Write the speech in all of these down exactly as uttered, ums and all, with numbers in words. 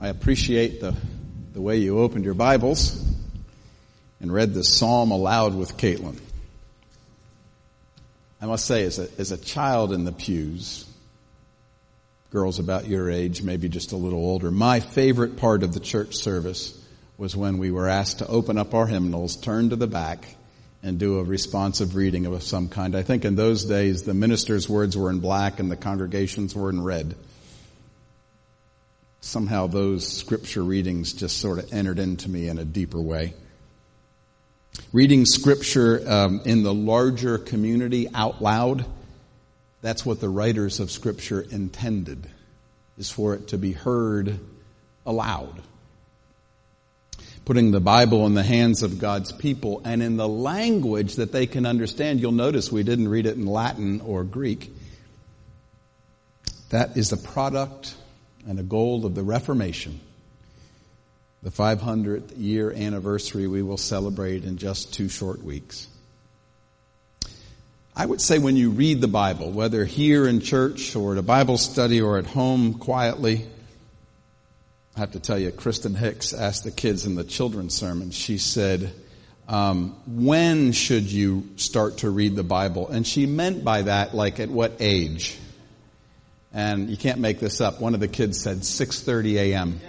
I appreciate the, the way you opened your Bibles and read the psalm aloud with Caitlin. I must say, as a, as a child in the pews, girls about your age, maybe just a little older, my favorite part of the church service was when we were asked to open up our hymnals, turn to the back, and do a responsive reading of some kind. I think in those days the minister's words were in black and the congregation's were in red. Somehow those scripture readings just sort of entered into me in a deeper way. Reading scripture um, in the larger community out loud, that's what the writers of scripture intended, is for it to be heard aloud. Putting the Bible in the hands of God's people and in the language that they can understand. You'll notice we didn't read it in Latin or Greek. That is a product and a goal of the Reformation. The five hundredth year anniversary we will celebrate in just two short weeks. I would say when you read the Bible, whether here in church or at a Bible study or at home quietly, I have to tell you, Kristen Hicks asked the kids in the children's sermon, she said, um, when should you start to read the Bible? And she meant by that, like at what age? And you can't make this up. One of the kids said six thirty a.m.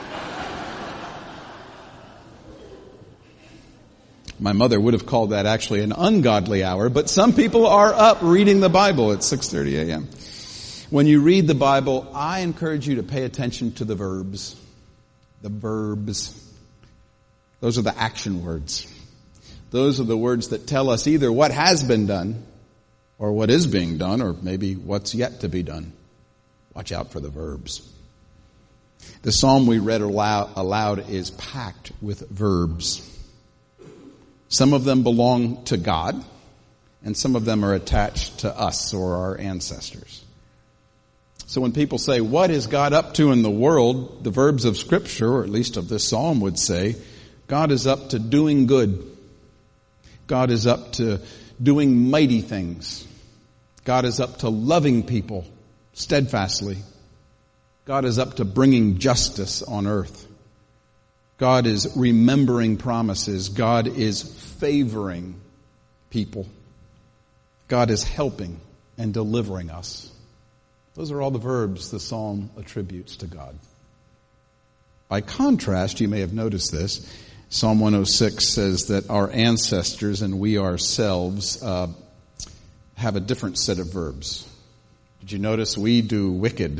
My mother would have called that actually an ungodly hour, but some people are up reading the Bible at six thirty a.m. When you read the Bible, I encourage you to pay attention to the verbs. The verbs. Those are the action words. Those are the words that tell us either what has been done, or what is being done, or maybe what's yet to be done. Watch out for the verbs. The psalm we read aloud, aloud is packed with verbs. Some of them belong to God, and some of them are attached to us or our ancestors. So when people say, what is God up to in the world? The verbs of Scripture, or at least of this psalm, would say, God is up to doing good. God is up to doing mighty things. God is up to loving people steadfastly. God is up to bringing justice on earth. God is remembering promises. God is favoring people. God is helping and delivering us. Those are all the verbs the psalm attributes to God. By contrast, you may have noticed this, Psalm one oh six says that our ancestors and we ourselves uh, have a different set of verbs. Did you notice we do wicked?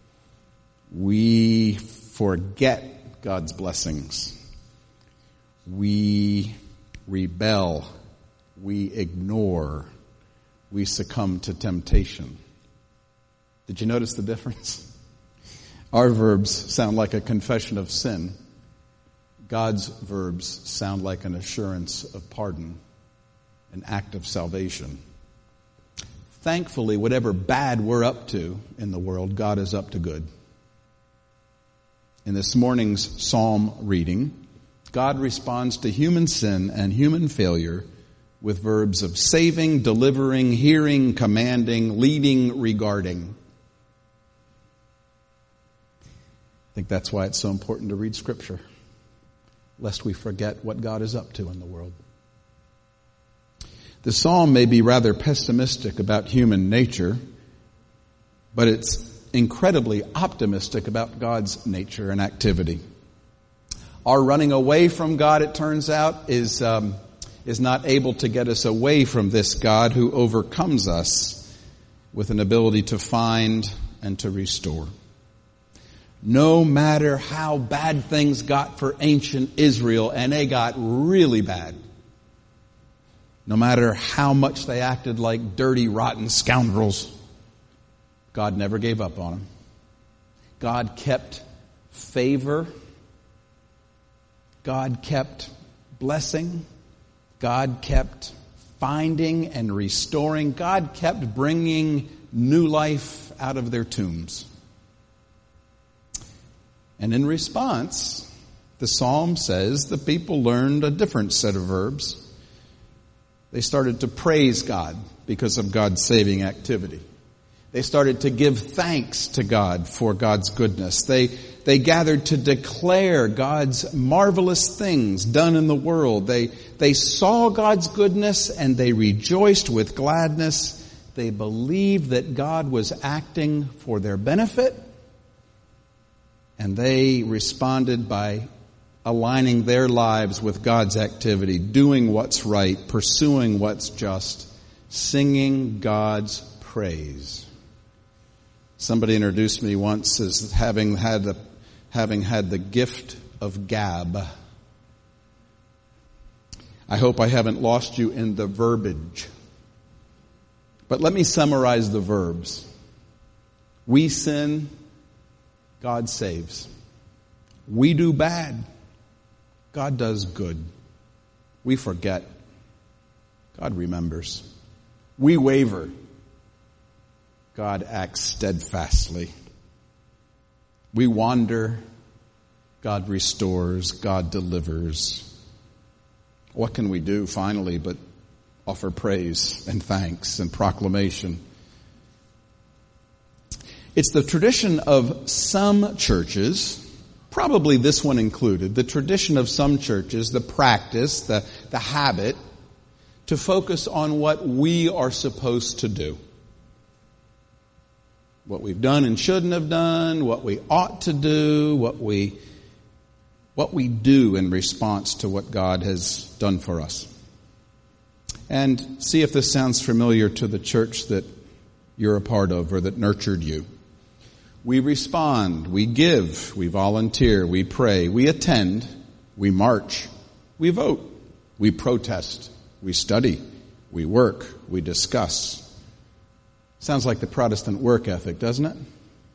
We forget God's blessings. We rebel. We ignore. We succumb to temptation. Did you notice the difference? Our verbs sound like a confession of sin. God's verbs sound like an assurance of pardon, an act of salvation. Thankfully, whatever bad we're up to in the world, God is up to good. In this morning's psalm reading, God responds to human sin and human failure with verbs of saving, delivering, hearing, commanding, leading, regarding. I think that's why it's so important to read Scripture, lest we forget what God is up to in the world. The psalm may be rather pessimistic about human nature, but it's incredibly optimistic about God's nature and activity. Our running away from God, it turns out, is um, is not able to get us away from this God who overcomes us with an ability to find and to restore. No matter how bad things got for ancient Israel, and they got really bad, no matter how much they acted like dirty, rotten scoundrels, God never gave up on them. God kept favor. God kept blessing. God kept finding and restoring. God kept bringing new life out of their tombs. And in response, the psalm says the people learned a different set of verbs. They started to praise God because of God's saving activity. They started to give thanks to God for God's goodness. They, they gathered to declare God's marvelous things done in the world. They, they saw God's goodness and they rejoiced with gladness. They believed that God was acting for their benefit. And they responded by aligning their lives with God's activity, doing what's right, pursuing what's just, singing God's praise. Somebody introduced me once as having had the, having had the gift of gab. I hope I haven't lost you in the verbiage. But let me summarize the verbs. We sin, God saves. We do bad, God does good. We forget, God remembers. We waver, God acts steadfastly. We wander, God restores, God delivers. What can we do finally but offer praise and thanks and proclamation? It's the tradition of some churches, probably this one included, the tradition of some churches, the practice, the, the habit, to focus on what we are supposed to do. What we've done and shouldn't have done, what we ought to do, what we, what we do in response to what God has done for us. And see if this sounds familiar to the church that you're a part of or that nurtured you. We respond, we give, we volunteer, we pray, we attend, we march, we vote, we protest, we study, we work, we discuss. Sounds like the Protestant work ethic, doesn't it?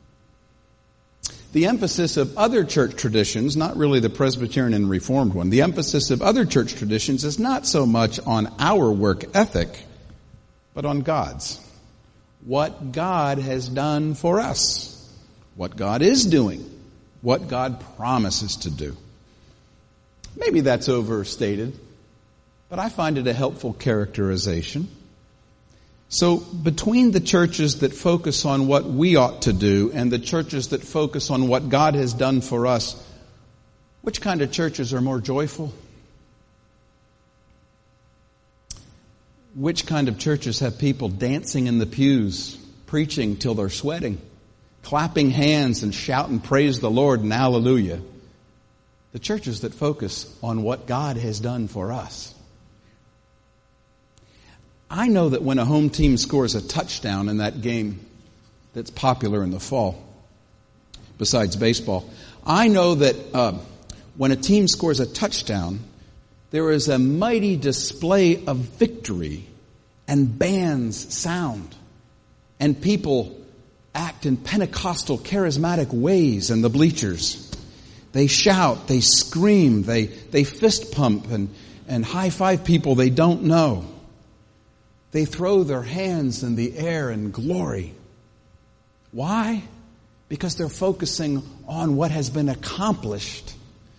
The emphasis of other church traditions, not really the Presbyterian and Reformed one, the emphasis of other church traditions is not so much on our work ethic, but on God's. What God has done for us. What God is doing. What God promises to do. Maybe that's overstated, but I find it a helpful characterization. So between the churches that focus on what we ought to do and the churches that focus on what God has done for us, which kind of churches are more joyful? Which kind of churches have people dancing in the pews, preaching till they're sweating, clapping hands and shouting praise the Lord and hallelujah? The churches that focus on what God has done for us. I know that when a home team scores a touchdown in that game that's popular in the fall, besides baseball, I know that uh, when a team scores a touchdown, there is a mighty display of victory and bands sound and people act in Pentecostal charismatic ways in the bleachers. They shout, they scream, they, they fist pump and, and high five people they don't know. They throw their hands in the air in glory. Why? Because they're focusing on what has been accomplished.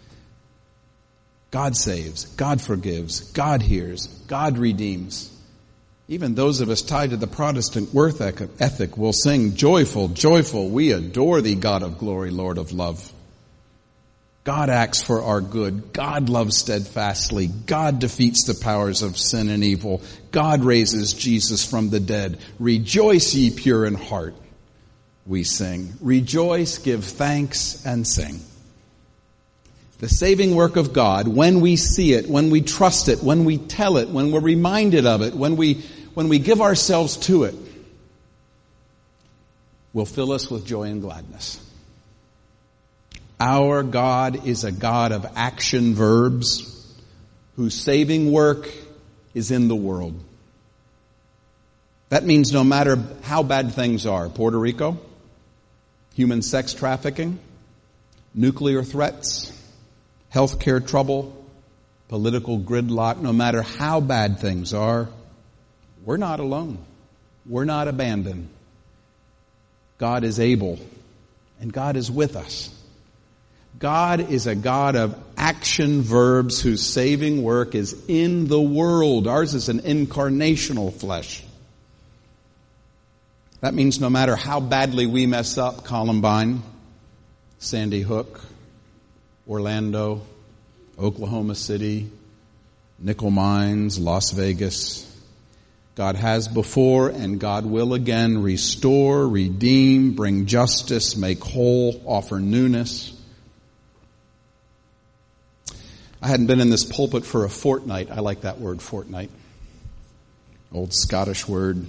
God saves, God forgives, God hears, God redeems. Even those of us tied to the Protestant work ethic will sing, joyful, joyful, we adore thee, God of glory, Lord of love. God acts for our good. God loves steadfastly. God defeats the powers of sin and evil. God raises Jesus from the dead. Rejoice, ye pure in heart, we sing. Rejoice, give thanks, and sing. The saving work of God, when we see it, when we trust it, when we tell it, when we're reminded of it, when we, when we give ourselves to it, will fill us with joy and gladness. Our God is a God of action verbs whose saving work is in the world. That means no matter how bad things are, Puerto Rico, human sex trafficking, nuclear threats, healthcare trouble, political gridlock, no matter how bad things are, we're not alone. We're not abandoned. God is able, and God is with us. God is a God of action verbs whose saving work is in the world. Ours is an incarnational flesh. That means no matter how badly we mess up, Columbine, Sandy Hook, Orlando, Oklahoma City, nickel mines, Las Vegas, God has before and God will again restore, redeem, bring justice, make whole, offer newness. I hadn't been in this pulpit for a fortnight. I like that word, fortnight. Old Scottish word.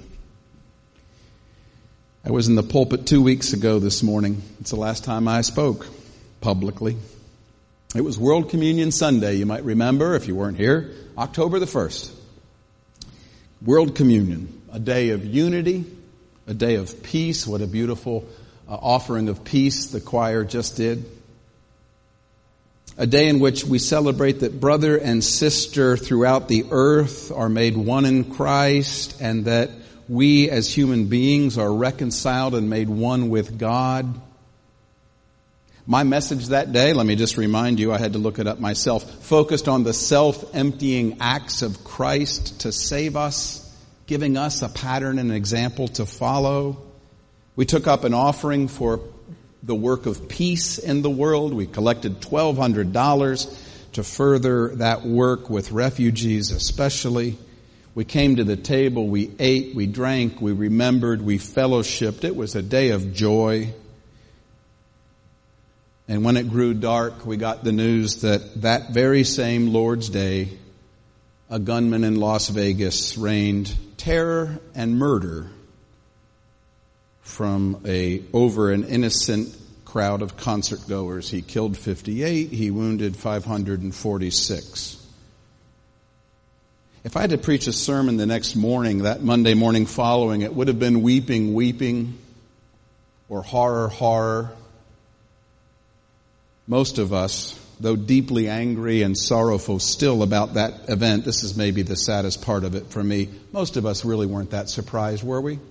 I was in the pulpit two weeks ago this morning. It's the last time I spoke publicly. It was World Communion Sunday, you might remember if you weren't here, October the first. World Communion, a day of unity, a day of peace. What a beautiful uh, offering of peace the choir just did. A day in which we celebrate that brother and sister throughout the earth are made one in Christ, and that we as human beings are reconciled and made one with God. My message that day, let me just remind you, I had to look it up myself, focused on the self-emptying acts of Christ to save us, giving us a pattern and an example to follow. We took up an offering for the work of peace in the world. We collected twelve hundred dollars to further that work with refugees especially. We came to the table, we ate, we drank, we remembered, we fellowshipped. It was a day of joy. And when it grew dark, we got the news that that very same Lord's Day, a gunman in Las Vegas rained terror and murder from a over an innocent crowd of concert goers. He killed fifty-eight, he wounded five hundred forty-six. If I had to preach a sermon the next morning, that Monday morning following, it would have been weeping, weeping, or horror, horror. Most of us, though deeply angry and sorrowful still about that event, this is maybe the saddest part of it for me, most of us really weren't that surprised, were we?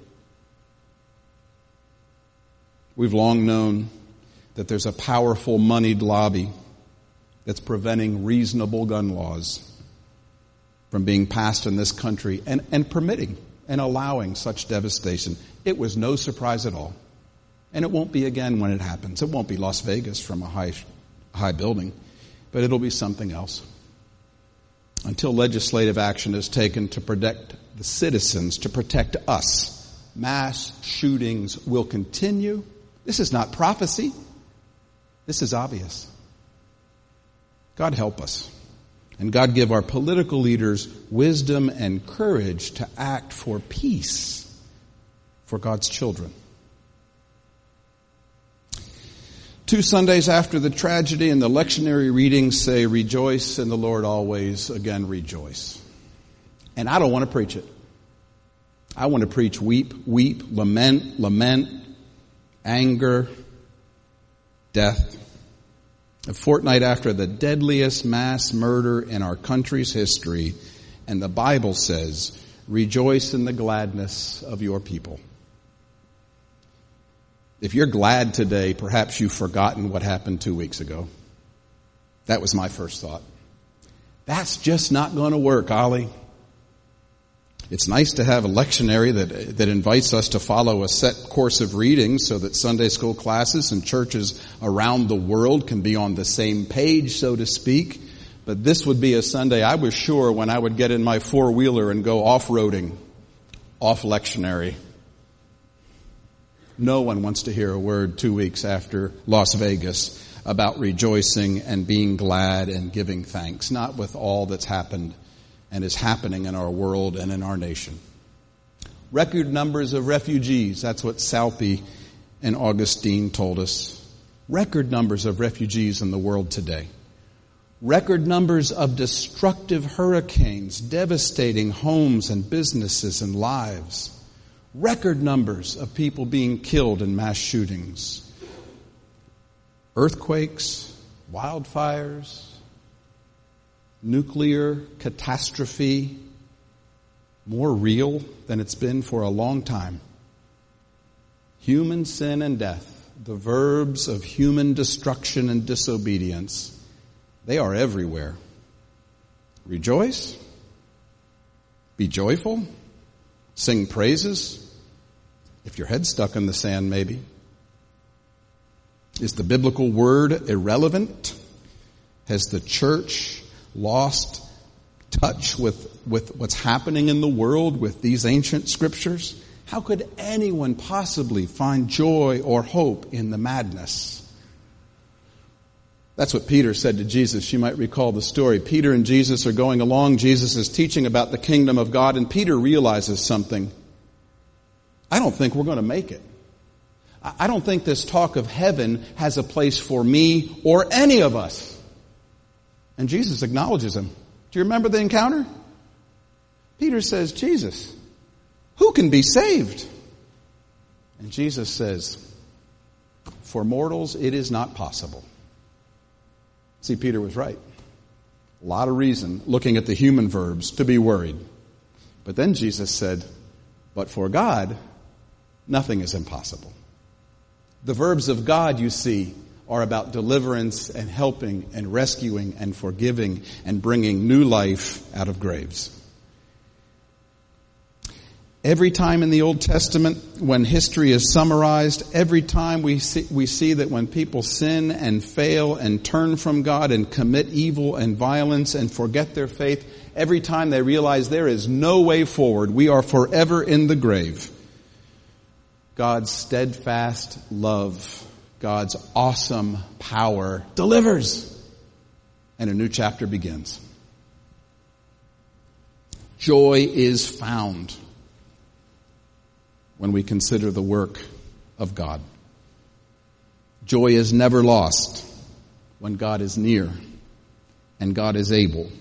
We've long known that there's a powerful moneyed lobby that's preventing reasonable gun laws from being passed in this country and, and permitting and allowing such devastation. It was no surprise at all. And it won't be again when it happens. It won't be Las Vegas from a high, high building, but it'll be something else. Until legislative action is taken to protect the citizens, to protect us, mass shootings will continue. This is not prophecy. This is obvious. God help us. And God give our political leaders wisdom and courage to act for peace for God's children. Two Sundays after the tragedy, and the lectionary readings say, rejoice in the Lord always, again rejoice. And I don't want to preach it. I want to preach weep, weep, lament, lament, anger, death. A fortnight after the deadliest mass murder in our country's history, and the Bible says, rejoice in the gladness of your people. If you're glad today, perhaps you've forgotten what happened two weeks ago. That was my first thought. That's just not going to work, Ollie. It's nice to have a lectionary that that invites us to follow a set course of reading so that Sunday school classes and churches around the world can be on the same page, so to speak. But this would be a Sunday, I was sure, when I would get in my four-wheeler and go off-roading, off lectionary. No one wants to hear a word two weeks after Las Vegas about rejoicing and being glad and giving thanks, not with all that's happened and is happening in our world and in our nation. Record numbers of refugees, that's what Salpe and Augustine told us. Record numbers of refugees in the world today. Record numbers of destructive hurricanes devastating homes and businesses and lives. Record numbers of people being killed in mass shootings. Earthquakes, wildfires, nuclear catastrophe, more real than it's been for a long time. Human sin and death, the verbs of human destruction and disobedience, they are everywhere. Rejoice, be joyful, sing praises. If your head's stuck in the sand, maybe. Is the biblical word irrelevant? Has the church lost touch with, with what's happening in the world with these ancient scriptures? How could anyone possibly find joy or hope in the madness? That's what Peter said to Jesus. You might recall the story. Peter and Jesus are going along. Jesus is teaching about the kingdom of God, and Peter realizes something. I don't think we're going to make it. I don't think this talk of heaven has a place for me or any of us. And Jesus acknowledges him. Do you remember the encounter? Peter says, Jesus, who can be saved? And Jesus says, for mortals it is not possible. See, Peter was right. A lot of reason, looking at the human verbs, to be worried. But then Jesus said, but for God, nothing is impossible. The verbs of God, you see, are about deliverance and helping and rescuing and forgiving and bringing new life out of graves. Every time in the Old Testament, when history is summarized, every time we see, we see that when people sin and fail and turn from God and commit evil and violence and forget their faith, every time they realize there is no way forward, we are forever in the grave. God's steadfast love, God's awesome power delivers, and a new chapter begins. Joy is found when we consider the work of God. Joy is never lost when God is near and God is able.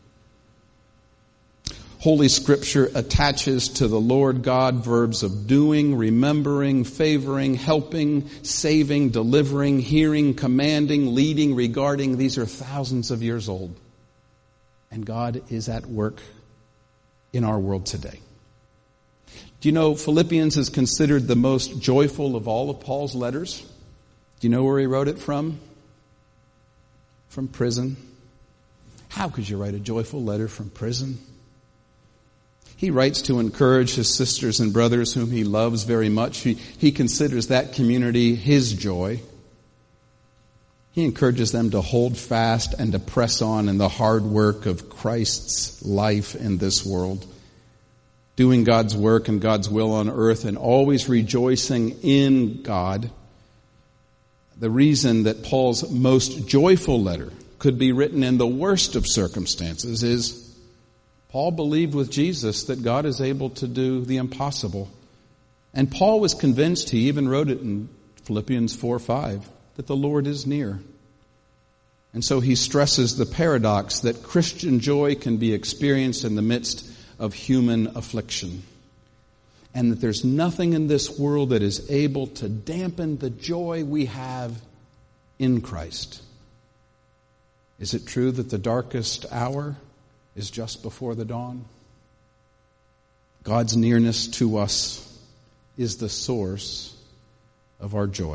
Holy Scripture attaches to the Lord God verbs of doing, remembering, favoring, helping, saving, delivering, hearing, commanding, leading, regarding. These are thousands of years old. And God is at work in our world today. Do you know Philippians is considered the most joyful of all of Paul's letters? Do you know where he wrote it from? From prison. How could you write a joyful letter from prison? He writes to encourage his sisters and brothers whom he loves very much. He, he considers that community his joy. He encourages them to hold fast and to press on in the hard work of Christ's life in this world, doing God's work and God's will on earth and always rejoicing in God. The reason that Paul's most joyful letter could be written in the worst of circumstances is Paul believed with Jesus that God is able to do the impossible. And Paul was convinced, he even wrote it in Philippians four five, that the Lord is near. And so he stresses the paradox that Christian joy can be experienced in the midst of human affliction. And that there's nothing in this world that is able to dampen the joy we have in Christ. Is it true that the darkest hour is just before the dawn? God's nearness to us is the source of our joy.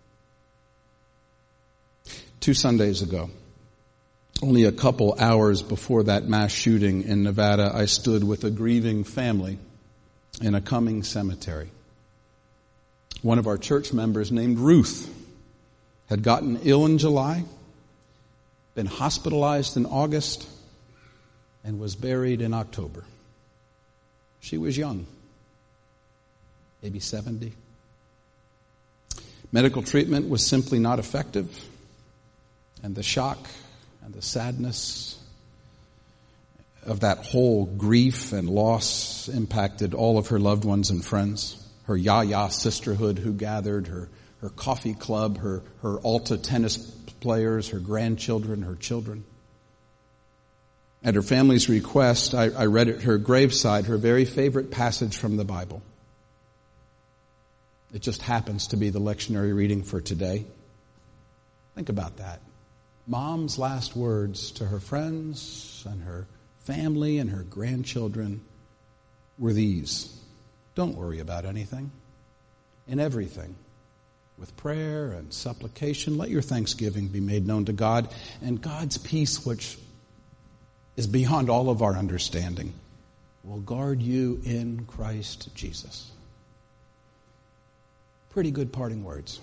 Two Sundays ago, only a couple hours before that mass shooting in Nevada, I stood with a grieving family in a Cumming cemetery. One of our church members named Ruth had gotten ill in July, been hospitalized in August, and was buried in October. She was young, maybe seventy. Medical treatment was simply not effective, and the shock and the sadness of that whole grief and loss impacted all of her loved ones and friends. Her Yaya sisterhood who gathered, her, her coffee club, her, her Alta tennis players, her grandchildren, her children. At her family's request, I, I read at her graveside her very favorite passage from the Bible. It just happens to be the lectionary reading for today. Think about that. Mom's last words to her friends and her family and her grandchildren were these: don't worry about anything. In everything, with prayer and supplication, let your thanksgiving be made known to God, and God's peace, which is beyond all of our understanding, will guard you in Christ Jesus. Pretty good parting words.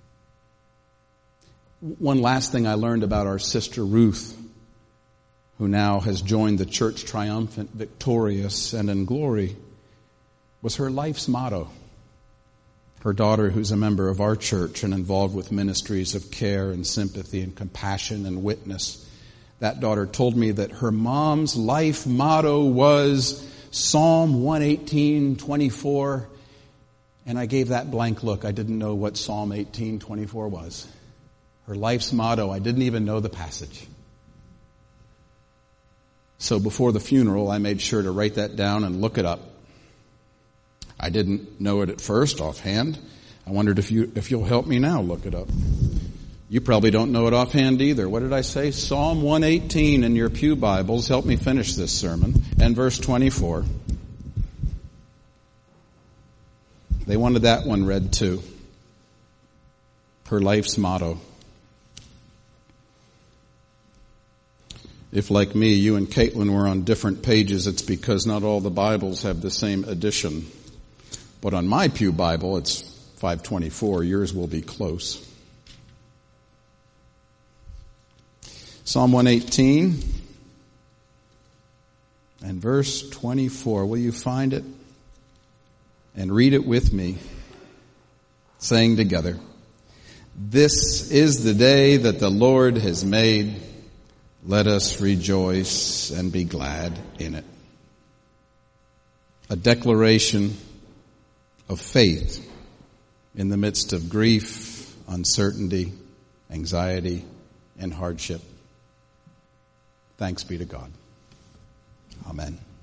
One last thing I learned about our sister Ruth, who now has joined the church triumphant, victorious, and in glory, was her life's motto. Her daughter, who's a member of our church and involved with ministries of care and sympathy and compassion and witness, that daughter told me that her mom's life motto was Psalm one eighteen twenty-four, and I gave that blank look. I didn't know what Psalm eighteen twenty-four was. Her life's motto, I didn't even know the passage. So before the funeral, I made sure to write that down and look it up. I didn't know it at first offhand. I wondered if you, if you'll help me now look it up. You probably don't know it offhand either. What did I say? Psalm one eighteen in your pew Bibles. Help me finish this sermon. And verse twenty-four. They wanted that one read too. Her life's motto. If, like me, you and Caitlin were on different pages, it's because not all the Bibles have the same edition. But on my pew Bible, it's five twenty-four. Yours will be close. Psalm one eighteen and verse twenty-four. Will you find it? And read it with me, saying together, "This is the day that the Lord has made. Let us rejoice and be glad in it." A declaration of faith in the midst of grief, uncertainty, anxiety, and hardship. Thanks be to God. Amen.